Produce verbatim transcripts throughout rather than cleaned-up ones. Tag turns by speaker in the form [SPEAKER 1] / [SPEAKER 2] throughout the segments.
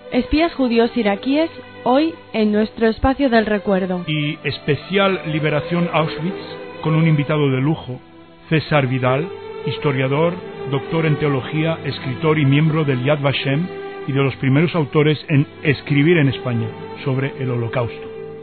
[SPEAKER 1] Espías judíos iraquíes, hoy en nuestro espacio del recuerdo.
[SPEAKER 2] Y especial Liberación Auschwitz, con un invitado de lujo, César Vidal, historiador, doctor en teología, escritor y miembro del Yad Vashem y de los primeros autores en escribir en español sobre el Holocausto.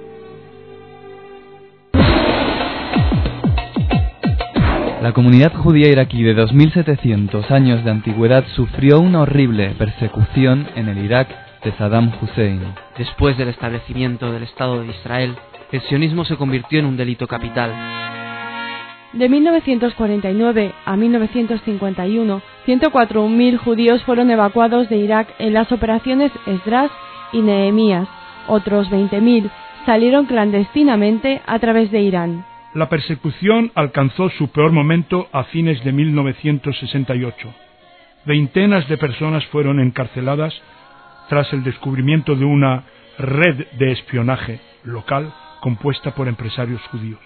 [SPEAKER 3] La comunidad judía iraquí de dos mil setecientos años de antigüedad sufrió una horrible persecución en el Irak de Saddam Hussein.
[SPEAKER 4] Después del establecimiento del Estado de Israel, el sionismo se convirtió en un delito capital.
[SPEAKER 1] De mil novecientos cuarenta y nueve a mil novecientos cincuenta y uno, ciento cuatro mil judíos fueron evacuados de Irak en las operaciones Esdras y Nehemías. Otros veinte mil salieron clandestinamente a través de Irán.
[SPEAKER 2] La persecución alcanzó su peor momento a fines de mil novecientos sesenta y ocho. Veintenas de personas fueron encarceladas tras el descubrimiento de una red de espionaje local compuesta por empresarios judíos.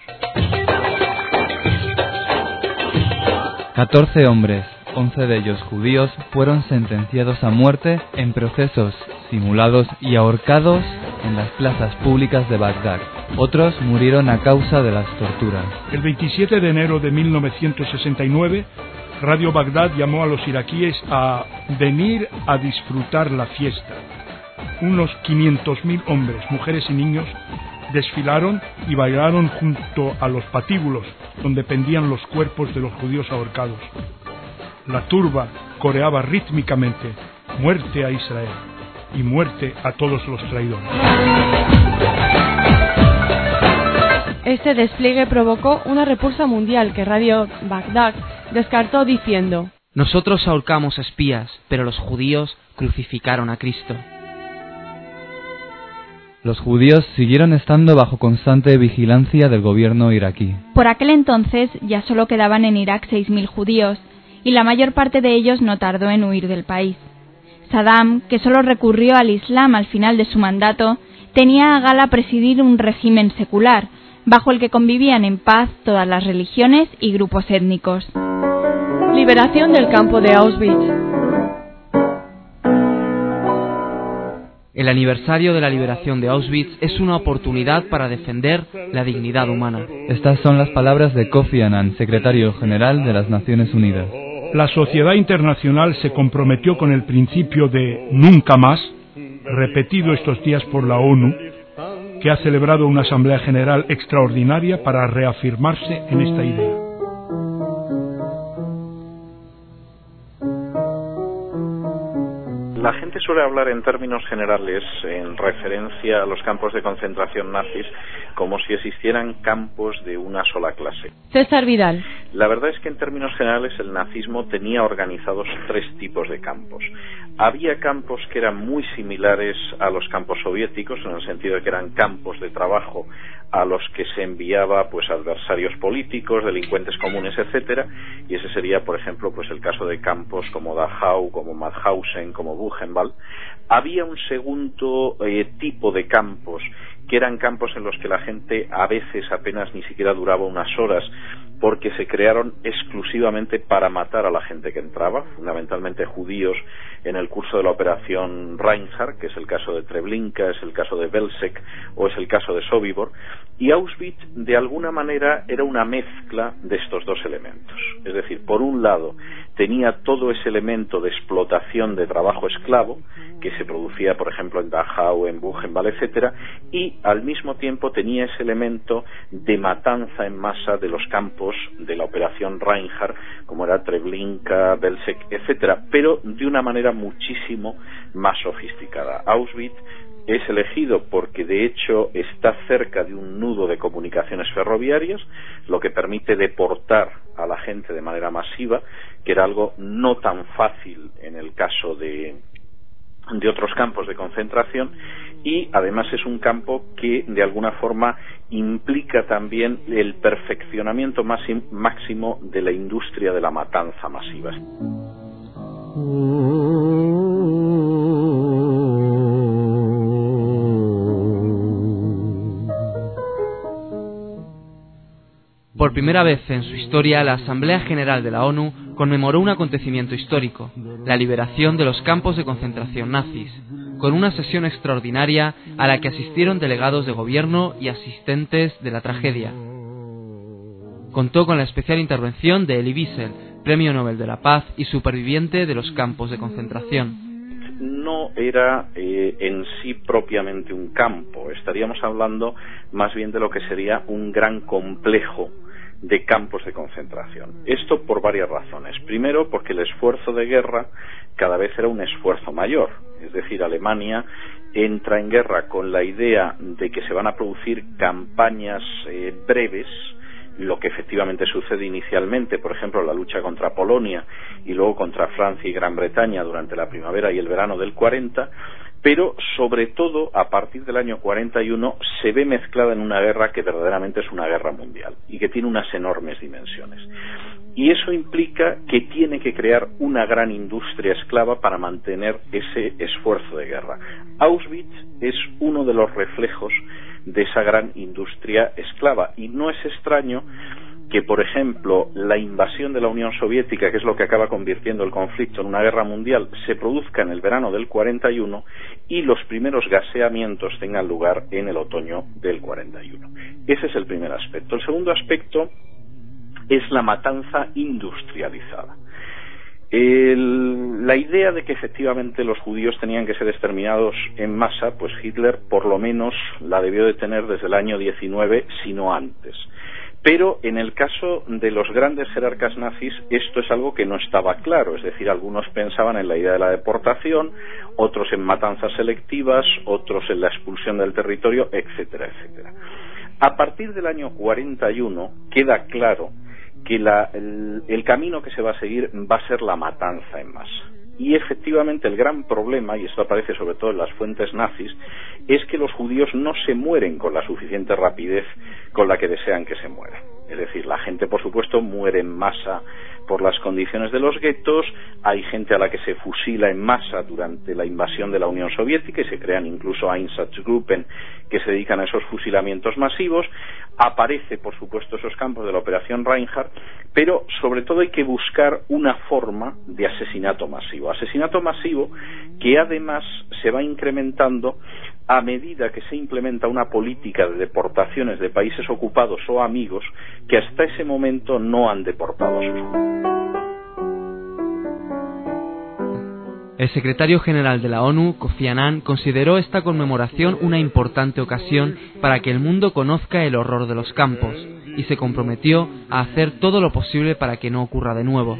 [SPEAKER 3] Catorce hombres, once de ellos judíos, fueron sentenciados a muerte en procesos simulados y ahorcados en las plazas públicas de Bagdad. Otros murieron a causa de las torturas.
[SPEAKER 2] El veintisiete de enero de mil novecientos sesenta y nueve, Radio Bagdad llamó a los iraquíes a venir a disfrutar la fiesta. Unos quinientos mil hombres, mujeres y niños desfilaron y bailaron junto a los patíbulos donde pendían los cuerpos de los judíos ahorcados. La turba coreaba rítmicamente: muerte a Israel y muerte a todos los traidores.
[SPEAKER 1] Este despliegue provocó una repulsa mundial que Radio Bagdad descartó diciendo:
[SPEAKER 4] nosotros ahorcamos espías, pero los judíos crucificaron a Cristo.
[SPEAKER 3] Los judíos siguieron estando bajo constante vigilancia del gobierno iraquí.
[SPEAKER 5] Por aquel entonces ya solo quedaban en Irak seis mil judíos, y la mayor parte de ellos no tardó en huir del país. Saddam, que solo recurrió al Islam al final de su mandato, tenía a gala presidir un régimen secular, bajo el que convivían en paz todas las religiones y grupos étnicos.
[SPEAKER 1] Liberación del campo de Auschwitz.
[SPEAKER 4] El aniversario de la liberación de Auschwitz es una oportunidad para defender la dignidad humana.
[SPEAKER 3] Estas son las palabras de Kofi Annan, secretario general de las Naciones Unidas.
[SPEAKER 2] La sociedad internacional se comprometió con el principio de nunca más, repetido estos días por la ONU, que ha celebrado una asamblea general extraordinaria para reafirmarse en esta idea.
[SPEAKER 6] La gente suele hablar en términos generales en referencia a los campos de concentración nazis como si existieran campos de una sola clase.
[SPEAKER 1] César Vidal.
[SPEAKER 6] La verdad es que en términos generales el nazismo tenía organizados tres tipos de campos. Había campos que eran muy similares a los campos soviéticos, en el sentido de que eran campos de trabajo a los que se enviaba pues adversarios políticos, delincuentes comunes, etcétera, y ese sería, por ejemplo, pues el caso de campos como Dachau, como Mauthausen, como Buchenwald. Había un segundo eh, tipo de campos, que eran campos en los que la gente a veces apenas ni siquiera duraba unas horas, porque se crearon exclusivamente para matar a la gente que entraba, fundamentalmente judíos, en el curso de la operación Reinhardt, que es el caso de Treblinka, es el caso de Belzec o es el caso de Sobibor, y Auschwitz de alguna manera era una mezcla de estos dos elementos. Es decir, por un lado tenía todo ese elemento de explotación de trabajo esclavo que se producía, por ejemplo, en Dachau, en Buchenwald, etcétera, y al mismo tiempo tenía ese elemento de matanza en masa de los campos de la operación Reinhardt, como era Treblinka, Belzec, etcétera, pero de una manera muchísimo más sofisticada. Auschwitz es elegido porque de hecho está cerca de un nudo de comunicaciones ferroviarias, lo que permite deportar a la gente de manera masiva, que era algo no tan fácil en el caso de de otros campos de concentración, y además es un campo que de alguna forma implica también el perfeccionamiento máximo de la industria de la matanza masiva.
[SPEAKER 4] Por primera vez en su historia, la Asamblea General de la ONU conmemoró un acontecimiento histórico, la liberación de los campos de concentración nazis. con una sesión extraordinaria a la que asistieron delegados de gobierno y asistentes de la tragedia. Contó con la especial intervención de Elie Wiesel, Premio Nobel de la Paz y superviviente de los campos de concentración.
[SPEAKER 6] No era eh, en sí propiamente un campo, estaríamos hablando más bien de lo que sería un gran complejo de campos de concentración. Esto por varias razones. Primero, porque el esfuerzo de guerra cada vez era un esfuerzo mayor, es decir, Alemania entra en guerra con la idea de que se van a producir campañas eh, breves, lo que efectivamente sucede inicialmente, por ejemplo, la lucha contra Polonia y luego contra Francia y Gran Bretaña durante la primavera y el verano del cuarenta, pero sobre todo a partir del año cuarenta y uno se ve mezclada en una guerra que verdaderamente es una guerra mundial y que tiene unas enormes dimensiones. Y eso implica que tiene que crear una gran industria esclava para mantener ese esfuerzo de guerra. Auschwitz es uno de los reflejos de esa gran industria esclava, y no es extraño que, por ejemplo, la invasión de la Unión Soviética, que es lo que acaba convirtiendo el conflicto en una guerra mundial, se produzca en el verano del cuarenta y uno y los primeros gaseamientos tengan lugar en el otoño del cuarenta y uno. Ese es el primer aspecto. El segundo aspecto es la matanza industrializada. El, la idea de que efectivamente los judíos tenían que ser exterminados en masa, pues Hitler por lo menos la debió de tener desde el año diecinueve, si no antes. Pero en el caso de los grandes jerarcas nazis esto es algo que no estaba claro, es decir, algunos pensaban en la idea de la deportación, otros en matanzas selectivas, otros en la expulsión del territorio, etcétera, etcétera. A partir del año cuarenta y uno queda claro que la, el, el camino que se va a seguir va a ser la matanza en masa. Y efectivamente el gran problema, y esto aparece sobre todo en las fuentes nazis, es que los judíos no se mueren con la suficiente rapidez con la que desean que se mueran. Es decir, la gente, por supuesto, muere en masa por las condiciones de los guetos, hay gente a la que se fusila en masa durante la invasión de la Unión Soviética y se crean incluso Einsatzgruppen que se dedican a esos fusilamientos masivos, aparece, por supuesto, esos campos de la Operación Reinhardt, pero sobre todo hay que buscar una forma de asesinato masivo, asesinato masivo que además se va incrementando a medida que se implementa una política de deportaciones de países ocupados o amigos que hasta ese momento no han deportado a sus judíos.
[SPEAKER 4] El secretario general de la ONU, Kofi Annan, consideró esta conmemoración una importante ocasión para que el mundo conozca el horror de los campos y se comprometió a hacer todo lo posible para que no ocurra de nuevo.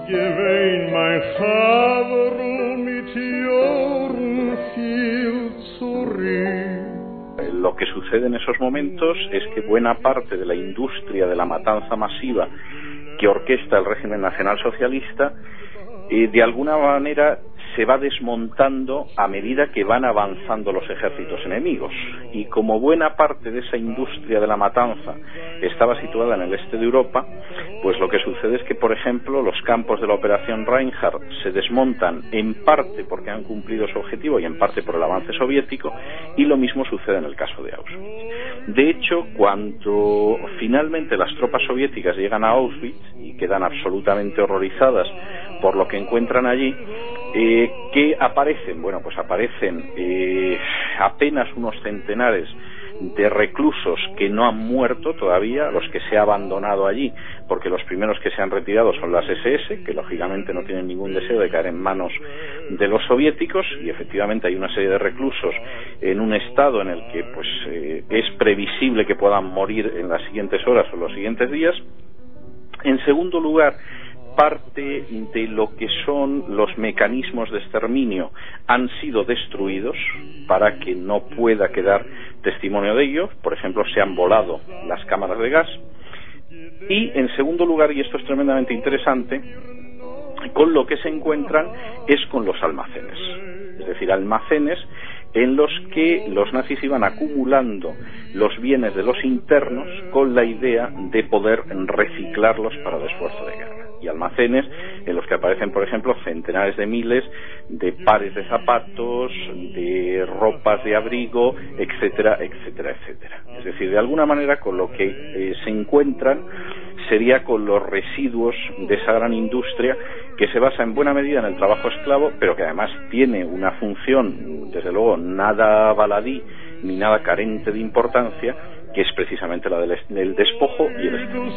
[SPEAKER 6] Lo que sucede en esos momentos es que buena parte de la industria de la matanza masiva que orquesta el régimen nacionalsocialista eh, de alguna manera se va desmontando a medida que van avanzando los ejércitos enemigos, y como buena parte de esa industria de la matanza estaba situada en el este de Europa, pues lo que sucede es que, por ejemplo, los campos de la Operación Reinhardt se desmontan en parte porque han cumplido su objetivo y en parte por el avance soviético, y lo mismo sucede en el caso de Auschwitz. De hecho, cuando finalmente las tropas soviéticas llegan a Auschwitz y quedan absolutamente horrorizadas por lo que encuentran allí, Eh, ¿qué aparecen? Bueno, pues aparecen eh, apenas unos centenares de reclusos que no han muerto todavía, los que se ha abandonado allí, porque los primeros que se han retirado son las ese ese, que lógicamente no tienen ningún deseo de caer en manos de los soviéticos, y efectivamente hay una serie de reclusos en un estado en el que pues eh, es previsible que puedan morir en las siguientes horas o los siguientes días. En segundo lugar, parte de lo que son los mecanismos de exterminio han sido destruidos para que no pueda quedar testimonio de ello. Por ejemplo, se han volado las cámaras de gas. Y en segundo lugar, y esto es tremendamente interesante, con lo que se encuentran es con los almacenes, es decir, almacenes en los que los nazis iban acumulando los bienes de los internos con la idea de poder reciclarlos para el esfuerzo de guerra. Y almacenes en los que aparecen, por ejemplo, centenares de miles de pares de zapatos, de ropas de abrigo, etcétera, etcétera, etcétera. Es decir, de alguna manera con lo que eh, se encuentran sería con los residuos de esa gran industria que se basa en buena medida en el trabajo esclavo, pero que además tiene una función, desde luego, nada baladí ni nada carente de importancia, que es precisamente la del, del despojo y el esclavo.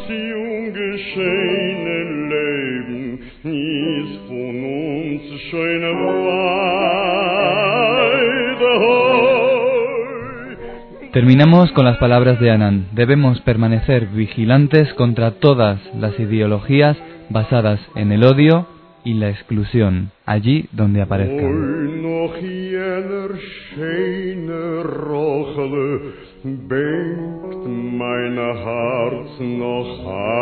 [SPEAKER 3] Terminamos con las palabras de Anand. Debemos permanecer vigilantes contra todas las ideologías basadas en el odio y la exclusión, allí donde aparezcan. Bengt meine Herz noch